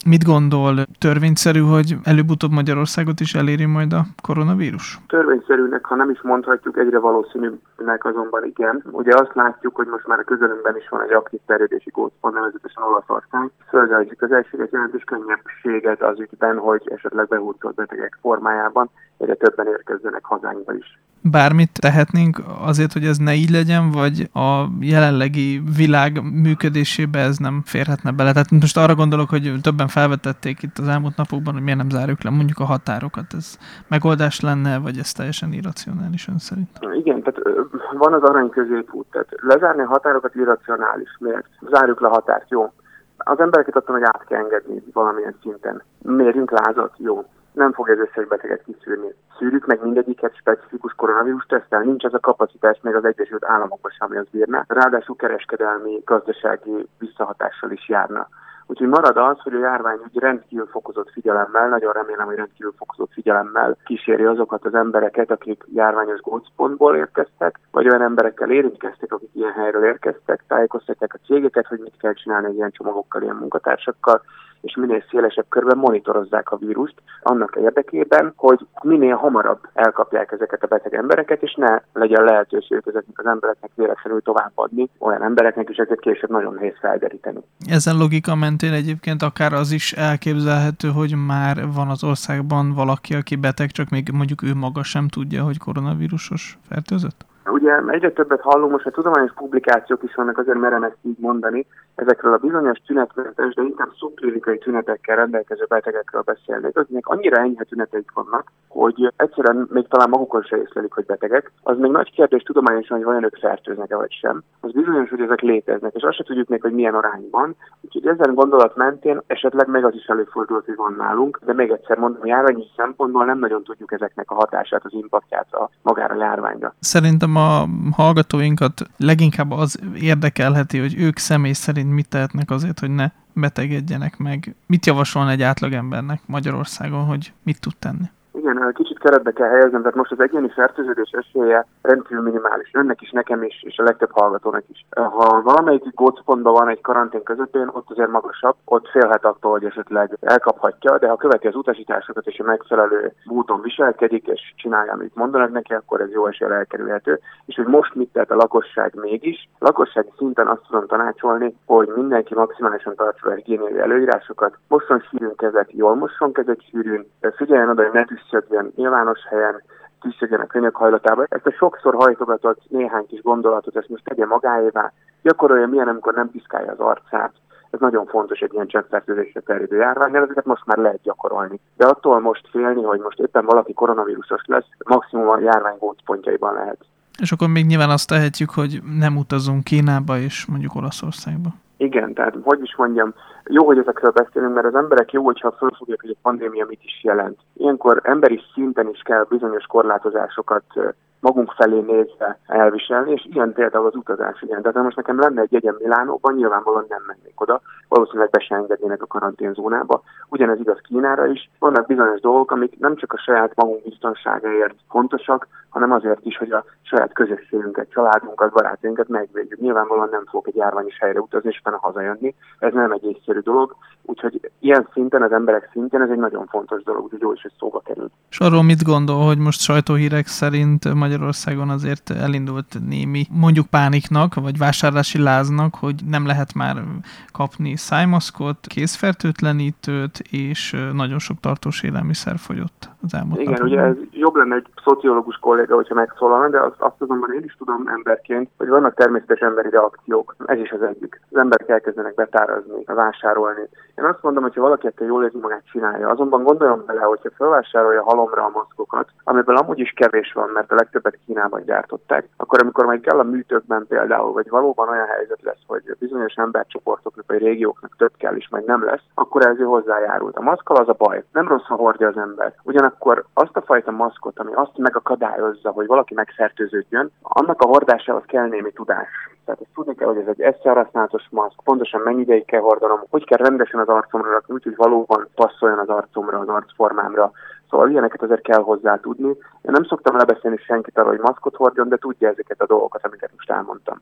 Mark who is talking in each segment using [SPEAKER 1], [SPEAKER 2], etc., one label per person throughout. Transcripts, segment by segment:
[SPEAKER 1] Mit gondol, törvényszerű, hogy előbb-utóbb Magyarországot is eléri majd a koronavírus?
[SPEAKER 2] Törvényszerűnek, ha nem is mondhatjuk, egyre valószínűnek azonban igen. Ugye azt látjuk, hogy most már a közelünkben is van egy aktív terjedési gócpont, nevezetesen Olaszország. Földrajzik az elsőket jelentős könnyebbséget az ügyben, hogy esetleg behurcolt betegek formájában egyre többen érkezzenek hazánkba is.
[SPEAKER 1] Bármit tehetnénk azért, hogy ez ne így legyen, vagy a jelenlegi világ működésébe ez nem férhetne bele? Tehát most arra gondolok, hogy többen felvetették itt az elmúlt napokban, hogy miért nem zárjuk le mondjuk a határokat. Ez megoldás lenne, vagy ez teljesen irracionális ön szerint?
[SPEAKER 2] Igen, tehát van az arany középút. Tehát lezárni a határokat irracionális. Miért? Zárjuk le a határt, jó. Az embereket attól meg át kell engedni valamilyen szinten. Mérjünk lázat, jó. Nem fog ez összes beteget kiszűrni. Szűrjük meg mindegyiket specifikus koronavírus tesztel. Nincs az a kapacitás még az Egyesült Államokban sem, ami az bírná. Ráadásul kereskedelmi, gazdasági visszahatással is járna. Úgyhogy marad az, hogy a járványügy rendkívül fokozott figyelemmel, nagyon remélem, hogy rendkívül fokozott figyelemmel kíséri azokat az embereket, akik járványos gócpontból érkeztek, vagy olyan emberekkel érintkeztek, akik ilyen helyről érkeztek, tájékoztatják a cégeket, hogy mit kell csinálni ilyen csomagokkal, ilyen munkatársakkal, és minél szélesebb körben monitorozzák a vírust annak érdekében, hogy minél hamarabb elkapják ezeket a beteg embereket, és ne legyen lehetőség ezeknek az embereknek véletlenül továbbadni olyan embereknek, és ezeket később nagyon nehéz felderíteni.
[SPEAKER 1] Ezen logika mentén egyébként akár az is elképzelhető, hogy már van az országban valaki, aki beteg, csak még mondjuk ő maga sem tudja, hogy koronavírusos fertőzött?
[SPEAKER 2] Ugye egyre többet hallunk, most a tudományos publikációk is vannak, azért merem ezt így mondani, ezekről a bizonyos tünetmentes, de inkább szubklinikai tünetekkel rendelkező betegekről beszélnék. Azoknak annyira enyhe tüneteik vannak, hogy egyszerűen még talán magukon se észlelik, hogy betegek. Az még nagy kérdés tudományosan, hogy vajon ők fertőznek-e vagy sem. Az bizonyos, hogy ezek léteznek, és azt se tudjuk még, hogy milyen arányban. Úgyhogy ezen gondolat mentén esetleg meg az is előfordult, hogy van nálunk, de még egyszer mondom, járványi szempontból nem nagyon tudjuk ezeknek a hatását, az impaktját a magára járványra.
[SPEAKER 1] Szerintem a hallgatóinkat leginkább az érdekelheti, hogy ők személy szerint mit tehetnek azért, hogy ne betegedjenek meg. Mit javasolna egy átlagembernek Magyarországon, hogy mit tud tenni?
[SPEAKER 2] Igen, kicsit keretbe kell helyeznem, tehát most az egyéni fertőződés esélye rendkívül minimális. Önnek is, nekem is, és a legtöbb hallgatónak is. Ha valamelyik gócpontban van egy karantén közepén, ott azért magasabb, ott félhet attól, hogy esetleg elkaphatja, de ha követi az utasításokat és a megfelelő úton viselkedik, és csinálja, amit mondanak neki, akkor ez jó eséllyel elkerülhető. És hogy most mit tehet a lakosság mégis? A lakossági szinten azt tudom tanácsolni, hogy mindenki maximálisan tartsa a higiéniai előírásokat, mosson sűrűn kezet, jól mosson kezet sűrűn, figyeljen oda, hogy ne tüsszögjön nyilvános helyen, tüsszögjön a könyökhajlatába. Ezt a sokszor hajtogatott néhány kis gondolatot, ezt most tegye magáévá, gyakorolja milyen, amikor nem piszkálja az arcát. Ez nagyon fontos egy ilyen cseppfertőzésre terjedő járványnál, ezeket most már lehet gyakorolni. De attól most félni, hogy most éppen valaki koronavírusos lesz, maximum a járvány gócpontjaiban lehet.
[SPEAKER 1] És akkor még nyilván azt tehetjük, hogy nem utazunk Kínába és mondjuk Olaszországba.
[SPEAKER 2] Igen, tehát hogy is mondjam, jó, hogy ezekről beszélünk, mert az emberek jó, hogyha fölfogják, hogy a pandémia mit is jelent. Ilyenkor emberi szinten is kell bizonyos korlátozásokat magunk felé nézve elviselni, és ilyen például az utazás. Igen. Tehát most nekem lenne egy jegyem Milánóban, nyilvánvalóan nem mennék oda, valószínűleg be se engednének a karanténzónába. Ugyanez igaz Kínára is. Vannak bizonyos dolgok, amik nem csak a saját magunk biztonságáért fontosak, hanem azért is, hogy a saját közösségünket, családunkat, barátainkat megvédjük. Nyilvánvalóan nem fogok egy járványos helyre utazni, és utána hazajönni. Ez nem egy észszerű dolog. Úgyhogy ilyen szinten, az emberek szintjén ez egy nagyon fontos dolog, úgyhogy jó is, hogy szóba került.
[SPEAKER 1] És arról mit gondol, hogy most sajtóhírek szerint Magyarországon azért elindult némi, mondjuk pániknak, vagy vásárlási láznak, hogy nem lehet már kapni szájmaszkot, kézfertőtlenítőt, és nagyon sok tartós élelmiszer fogyott az elmúlt napokban.
[SPEAKER 2] Igen, ugye ez jobb lenne egy szociológus kolléga, hogyha megszólalna, de azt azonban én is tudom emberként, hogy vannak természetes emberi reakciók. Ez is az egyik. Az emberek elkezdenek betárazni, vásárolni. Én azt mondom, hogy ha valaki ettől jól érzi magát, csinálja. Azonban gondoljon bele, hogyha felvásárolja halomra a maszkokat, amiből amúgy is kevés van, mert a legtöbbet Kínában gyártották, akkor amikor majd kell a műtőkben például, vagy valóban olyan helyzet lesz, hogy bizonyos embercsoportoknak vagy régióknak több kell is, majd nem lesz, akkor ez hozzájárult. A maszkkal az a baj. Nem rossz, ha hordja az ember. Ugyanakkor azt a fajta maszkot, ami azt megakadályozza, hogy valaki megfertőződjön, annak a hordásához kell némi tudás. Tehát ezt tudni kell, hogy ez egy egyszer használatos maszk, pontosan mennyi ideig kell hordanom, hogy kell rendesen az arcomra rakni, úgyhogy valóban passzoljon az arcomra, az arcformámra, Szóval ilyeneket azért kell hozzá tudni. Én nem szoktam lebeszélni senkit arra, hogy maszkot hordjon, de tudja ezeket a dolgokat, amiket most elmondtam.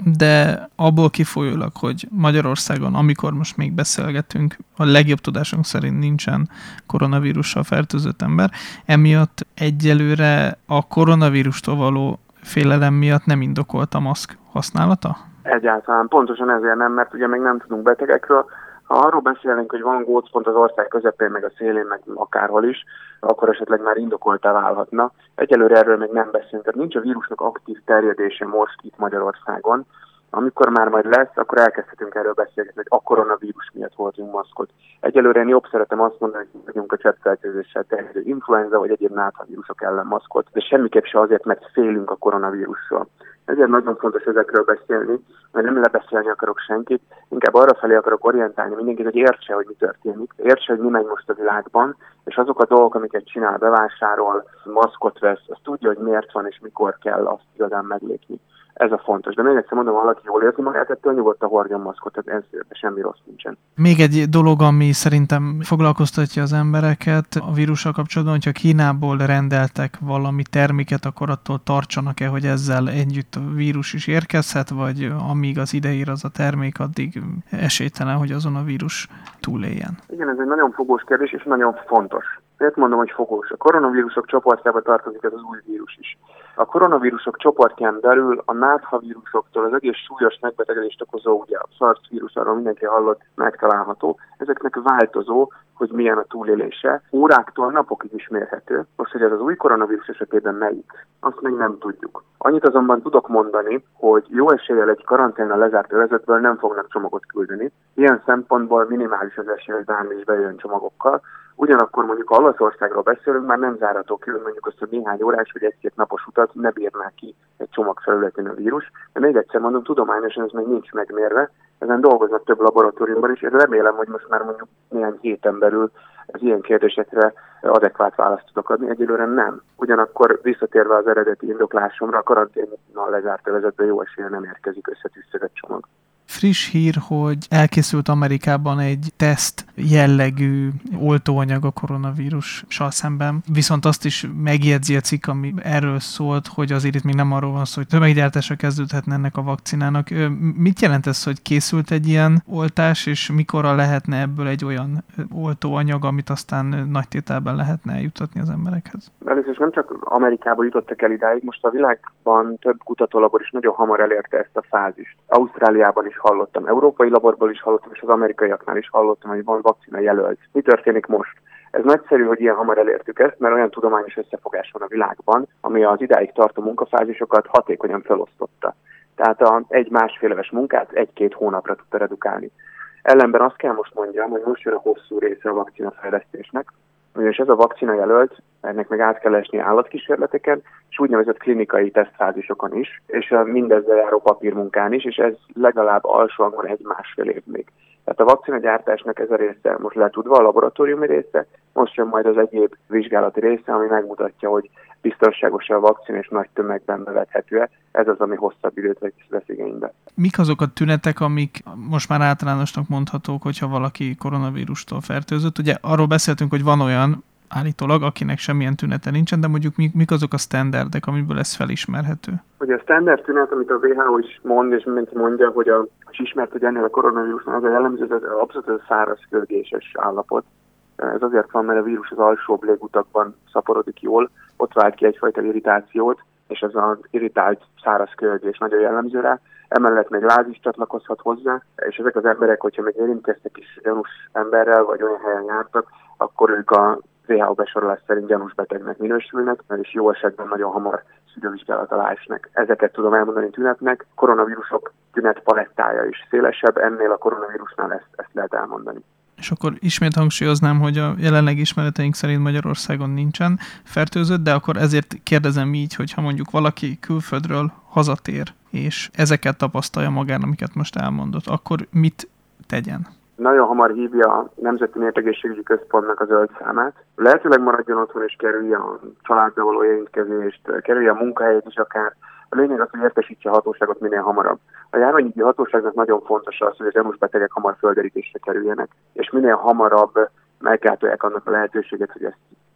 [SPEAKER 1] De abból kifolyólag, hogy Magyarországon, amikor most még beszélgetünk, a legjobb tudásunk szerint nincsen koronavírussal fertőzött ember, emiatt egyelőre a koronavírustól való félelem miatt nem indokolt a maszk használata?
[SPEAKER 2] Egyáltalán pontosan ezért nem, mert ugye még nem tudunk betegekről. Ha arról beszélnénk, hogy van gócpont az ország közepén, meg a szélén, meg akárhol is, akkor esetleg már indokoltá válhatna. Egyelőre erről még nem beszélünk. Tehát nincs a vírusnak aktív terjedése most itt Magyarországon. Amikor már majd lesz, akkor elkezdhetünk erről beszélgetni, hogy a koronavírus miatt hordjunk maszkot. Egyelőre én jobb szeretem azt mondani, hogy vagyunk a cseppfertőzéssel terjedő influenza vagy egyéb náthavírusok ellen maszkot, de semmiképp se azért, mert félünk a koronavírusról. Ezért nagyon fontos ezekről beszélni, mert nem lebeszélni akarok senkit, inkább arra felé akarok orientálni mindenkit, hogy értse, hogy mi történik, értse, hogy mi megy most a világban, és azok a dolgok, amiket csinál, bevásárol, maszkot vesz, az tudja, hogy miért van és mikor kell azt igazán meglépni. Ez a fontos. De még egyszer mondom, valaki jól érzi magát, ettől nyugodtan hordjon maszkot, tehát ez semmi rossz nincsen.
[SPEAKER 1] Még egy dolog, ami szerintem foglalkoztatja az embereket a vírussal kapcsolatban, hogyha Kínából rendeltek valami terméket, akkor attól tartsanak-e, hogy ezzel együtt a vírus is érkezhet, vagy amíg az ideír az a termék, addig esélytelen, hogy azon a vírus túléljen?
[SPEAKER 2] Igen, ez egy nagyon fogós kérdés, és nagyon fontos. Miért mondom, hogy fogós? A koronavírusok csoportjába tartozik ez az új vírus is. A koronavírusok csoportján belül a náthavírusoktól az egész súlyos megbetegedést okozó, ugye a SARS vírus, arról mindenki hallott, megtalálható. Ezeknek változó, hogy milyen a túlélése. Óráktól napokig is mérhető. Most, hogy ez az új koronavírus esetében melyik, azt még nem tudjuk. Annyit azonban tudok mondani, hogy jó eséllyel egy karanténnal lezárt övezetből nem fognak csomagot küldeni. Ilyen szempontból minimális az esély, hogy bármi is bejön csomagokkal. Ugyanakkor mondjuk ha Olaszországról beszélünk, már nem zárható ki, mondjuk azt, hogy néhány órás vagy egy-két napos utat ne bírná ki egy csomag felületén a vírus. De még egyszer mondom, tudományosan ez még nincs megmérve. Ezen dolgoznak több laboratóriumban is, és remélem, hogy most már mondjuk néhány héten belül az ilyen kérdésekre adekvát választ tudok adni. Egyelőre nem. Ugyanakkor visszatérve az eredeti indoklásomra, a karanténnal lezárt övezetben jó eséllyel nem érkezik összetűzszögött csomag.
[SPEAKER 1] Friss hír, hogy elkészült Amerikában egy teszt jellegű oltóanyag a koronavírussal szemben. Viszont azt is megjegyzi a cikk, ami erről szólt, hogy azért itt még nem arról van szó, hogy tömeggyártásra kezdődhetne ennek a vakcinának. Mit jelent ez, hogy készült egy ilyen oltás, és mikorra lehetne ebből egy olyan oltóanyag, amit aztán nagy tételben lehetne eljutatni az emberekhez?
[SPEAKER 2] Először is nem csak Amerikában jutottak el idáig, most a világban több kutatólabor is nagyon hamar elérte ezt a fázist. Ausztráliában is hallottam, európai laborból is hallottam, és az amerikaiaknál is hallottam, hogy van vakcina jelölt. Mi történik most? Ez nagyszerű, hogy ilyen hamar elértük ezt, mert olyan tudományos összefogás van a világban, ami az idáig tartó munkafázisokat hatékonyan felosztotta. Tehát egy-másfél éves munkát egy-két hónapra tudta redukálni. Ellenben azt kell most mondjam, hogy most jön a hosszú része a vakcinafejlesztésnek, ugyanis ez a vakcina jelölt, ennek meg át kell esni állatkísérleteken, és úgynevezett klinikai tesztfázisokon is, és a mindezzel járó papírmunkán is, és ez legalább alsóan egy-másfél év még. Tehát a vakcinagyártásnak ez a része most letudva, a laboratóriumi része, most jön majd az egyéb vizsgálati része, ami megmutatja, hogy biztonságos a vakcina és nagy tömegben bevethető-e. Ez az, ami hosszabb időt vesz igénybe.
[SPEAKER 1] Mik azok a tünetek, amik most már általánosnak mondhatók, hogyha valaki koronavírustól fertőzött? Ugye arról beszéltünk, hogy van olyan, állítólag, akinek semmilyen tünete nincsen, de mondjuk mik azok a sztenderdek, amiből ez felismerhető?
[SPEAKER 2] Ugye a standard tünet, amit a WHO is mond, és mindenki mondja, hogy és ismert, hogy ennél a koronavírusnál az a jellemző, ez abszolút száraz kölgéses állapot. Ez azért van, mert a vírus az alsóbb légutakban szaporodik jól, ott vált ki egyfajta irritációt, és ez az irritált száraz kölgés nagyon jellemző rá. Emellett még láz is csatlakozhat hozzá, és ezek az emberek, hogyha még érintkeztek is gyanús emberrel, vagy olyan helyen jártak, akkor ők a WHO besorolás szerint gyanús betegnek minősülnek, és jó esetben nagyon hamar szűrővizsgálat alá esnek. Ezeket tudom elmondani tünetnek. Koronavírusok tünetpalettája is szélesebb, ennél a koronavírusnál ezt lehet elmondani.
[SPEAKER 1] És akkor ismét hangsúlyoznám, hogy a jelenleg ismereteink szerint Magyarországon nincsen fertőzött, de akkor ezért kérdezem így, hogy ha mondjuk valaki külföldről hazatér, és ezeket tapasztalja magán, amiket most elmondott, akkor mit tegyen?
[SPEAKER 2] Nagyon hamar hívja a Nemzeti Népegészségügyi Központnak a zöld számát. Lehetőleg maradjon otthon és kerülje a családba való érintkezést, kerülje a munkahelyet is akár. A lényeg az, hogy értesítse a hatóságot minél hamarabb. A járványügyi hatóságnak nagyon fontos az, hogy a gyanús betegek hamar földerítésre kerüljenek, és minél hamarabb megkátolják annak a lehetőséget, hogy ezt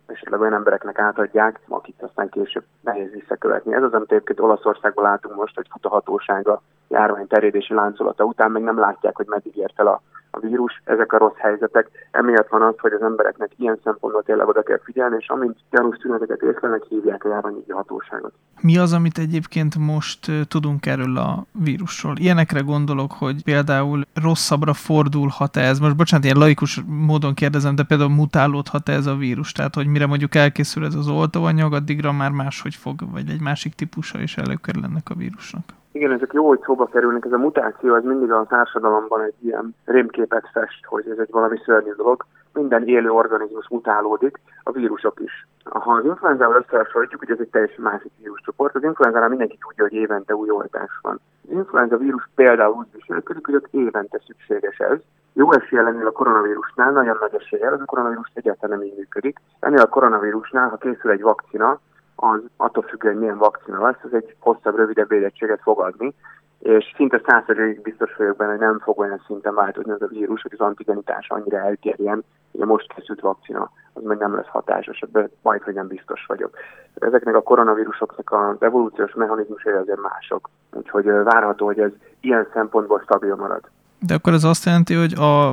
[SPEAKER 2] esetleg olyan embereknek átadják, akik aztán később nehéz visszakövetni. Ez az, amit egyébként Olaszországban látunk most, hogy a hatósága járvány terjedési láncolata után még nem látják, hogy meddig ért el a vírus. Ezek a rossz helyzetek. Emiatt van az, hogy az embereknek ilyen szempontból tényleg oda kell figyelni, és amint gyanús tüneteket észlelnek, hívják a járványügyi hatóságot.
[SPEAKER 1] Mi az, amit egyébként most tudunk erről a vírusról? Ilyenekre gondolok, hogy például rosszabbra fordulhat-e ez? Most bocsánat, ilyen laikus módon kérdezem, de például mutálódhat-e ez a vírus? Tehát, hogy mire mondjuk elkészül ez az oltóanyag, addigra már máshogy fog, vagy egy másik típusa is előkerül ennek a vírusnak?
[SPEAKER 2] Igen, ezek jó, hogy szóba kerülnek. Ez a mutáció, ez mindig a társadalomban egy ilyen rémképet fest, hogy ez egy valami szörnyű dolog. Minden élő organizmus mutálódik, a vírusok is. Ha az influenzával összehasonlítjuk, hogy ez egy teljesen másik víruscsoport, az influenzánál mindenki tudja, hogy évente új oltás van. Az influenza vírus például úgy viselkedik, hogy ott évente szükséges ez. Jó eséllyel ennél a koronavírusnál, nagyon nagy eséllyel, ez a koronavírus egyáltalán nem így működik. Ennél a koronavírusnál, ha készül egy vakcina, az attól függően, hogy milyen vakcina lesz, az egy hosszabb, rövidebb védettséget fog adni, és szinte 100%-ig biztos vagyok benne, hogy nem fog olyan szinten változni az a vírus, hogy az antigenitás annyira elterjen, hogy a most készült vakcina, az meg nem lesz hatásos, ebben majd, hogy nem biztos vagyok. Ezeknek a koronavírusoknak az evolúciós mechanizmusai azért mások, úgyhogy várható, hogy ez ilyen szempontból stabil marad.
[SPEAKER 1] De akkor ez azt jelenti, hogy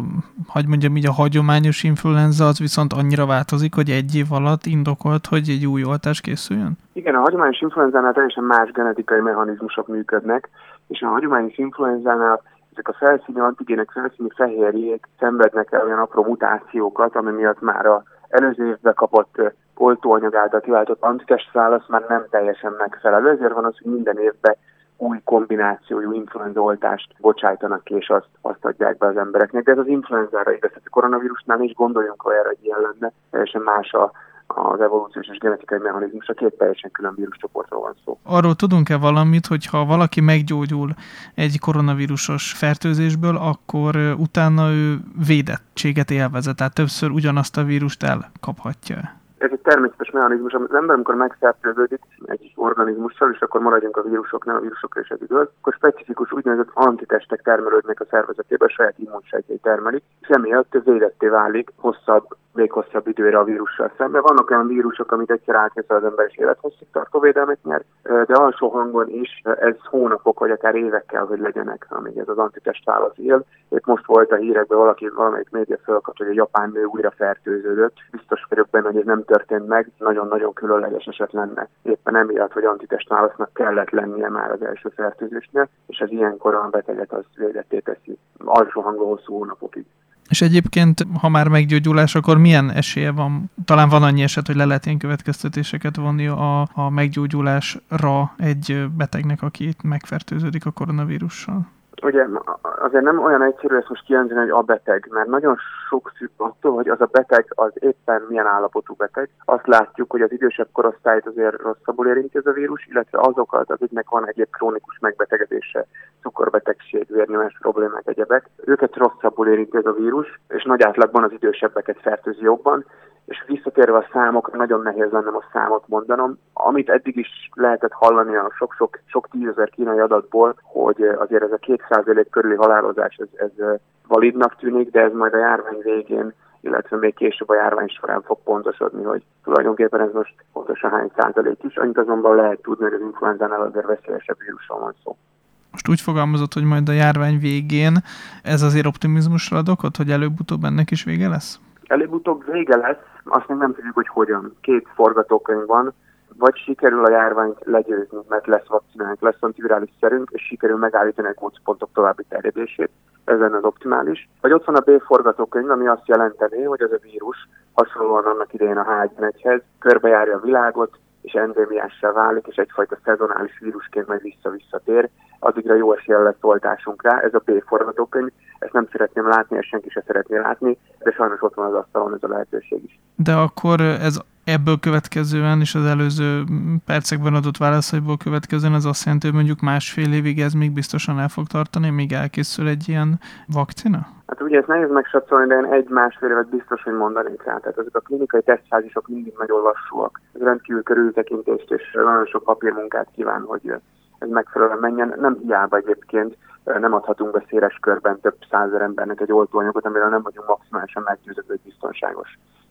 [SPEAKER 1] a hagyományos influenza az viszont annyira változik, hogy egy év alatt indokolt, hogy egy új oltás készüljön?
[SPEAKER 2] Igen, a hagyományos influenzánál teljesen más genetikai mechanizmusok működnek, és a hagyományos influenzánál ezek a felszíni antigének, felszíni fehérjék szenvednek el olyan apró mutációkat, ami miatt már az előző évben kapott oltóanyag által kiváltott antitestválasz már nem teljesen megfelelő. Ezért van az, hogy minden évben új kombinációjú influenzaoltást bocsájtanak ki, és azt adják be az embereknek. De ez az influenzára igaz, a koronavírusnál is gondoljunk olyanra, hogy ilyen lenne, teljesen más az evolúciós és genetikai mechanizmus, a két teljesen külön víruscsoportról van szó.
[SPEAKER 1] Arról tudunk-e valamit, hogy ha valaki meggyógyul egy koronavírusos fertőzésből, akkor utána ő védettséget élvezet, tehát többször ugyanazt a vírust elkaphatja?
[SPEAKER 2] Ez egy természetes mechanizmus, az ember, amikor megfertőződik egy organizmussal, és akkor maradjunk a vírusoknál, a vírusokra is ez igaz, akkor specifikus úgynevezett antitestek termelődnek a szervezetében, a saját immunsejtjei termelik, és emiatt védetté válik még hosszabb időre a vírussal szemben. Vannak olyan vírusok, amit egyszer átveszel az ember, és élethosszig tartó védelmet nyer, de alsó hangon is ez hónapok, vagy akár évekkel, hogy legyenek, amíg ez az antitestválasz él. Épp most volt a hírekben valamelyik média fölkapcsolt, hogy a japán nő újra fertőződött. Biztos vagyok benne, hogy ez nem történt meg, nagyon-nagyon különleges eset lenne. Éppen emiatt, hogy antitestválasznak kellett lennie már az első fertőzésnél, és az ilyenkor a beteget az védetté teszi alsó hangon hosszú hónapokig.
[SPEAKER 1] És egyébként, ha már meggyógyulás, akkor milyen esélye van? Talán van annyi eset, hogy le lehet ilyen következtetéseket vonni a meggyógyulásra egy betegnek, aki megfertőződik a koronavírussal?
[SPEAKER 2] Ugye azért nem olyan egyszerű ezt most kijelenteni, hogy a beteg, mert nagyon sok függ attól, hogy az a beteg az éppen milyen állapotú beteg. Azt látjuk, hogy az idősebb korosztályt azért rosszabbul érinti ez a vírus, illetve azokat, akiknek van egyéb krónikus megbetegedése, cukorbetegség, vérnyomás problémák, egyebek. Őket rosszabbul érinti ez a vírus, és nagy átlagban az idősebbeket fertőzi jobban. És visszatérve a számokra, nagyon nehéz lenne most számot mondanom. Amit eddig is lehetett hallani a sok tízezer kínai adatból, hogy azért ez a 2% körüli halálozás, ez validnak tűnik, de ez majd a járvány végén, illetve még később a járvány során fog pontosodni, hogy tulajdonképpen ez most pontosan hány százalék is. Annyit azonban lehet tudni, hogy az influenzánál azért veszélyesebb vírusról van szó.
[SPEAKER 1] Most úgy fogalmazott, hogy majd a járvány végén ez azért optimizmusra ad okot, hogy előbb-utóbb ennek is vége lesz?
[SPEAKER 2] Előbb-utóbb vége lesz, azt még nem tudjuk, hogy hogyan. Két forgatókönyv van, vagy sikerül a járványt legyőzni, mert lesz vakcinánk, lesz antivirális szerünk, és sikerül megállítani a gócpontok további terjedését, ez lenne az optimális. Vagy ott van a B forgatókönyv, ami azt jelenteni, hogy ez a vírus hasonlóan annak idején a H1N1-hez körbejárja a világot, és endémiássá válik, és egyfajta szezonális vírusként majd visszatér. Addigra jó eséllyel lesz oltásunk rá, ez a B forgatókönyv. Ezt nem szeretném látni, ezt senki se szeretné látni, de sajnos ott van az asztalon ez a lehetőség is.
[SPEAKER 1] De akkor ez ebből következően és az előző percekben adott válaszaiból következően az azt jelenti, hogy mondjuk másfél évig ez még biztosan el fog tartani, míg elkészül egy ilyen vakcina?
[SPEAKER 2] Hát ugye ezt nehéz megsatszolni, de én 1-1,5 évet biztos, hogy mondanék rá. Tehát ezek a klinikai tesztfázisok mindig nagyon lassúak. Ez rendkívül körültekintést és nagyon sok papírmunkát kíván, hogy ez megfelelően menjen. Nem hiába egyébként nem adhatunk be széles körben több százezer embernek egy oltóanyagot, amiről nem vagyunk maximálisan meggyőződve, hogy biztonságos.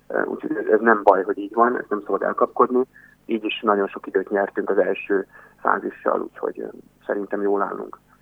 [SPEAKER 2] úgyhogy ez nem baj, hogy így van, ezt nem szabad elkapkodni. Így is nagyon sok időt nyertünk az első fázissal, úgyhogy szerintem jól állunk.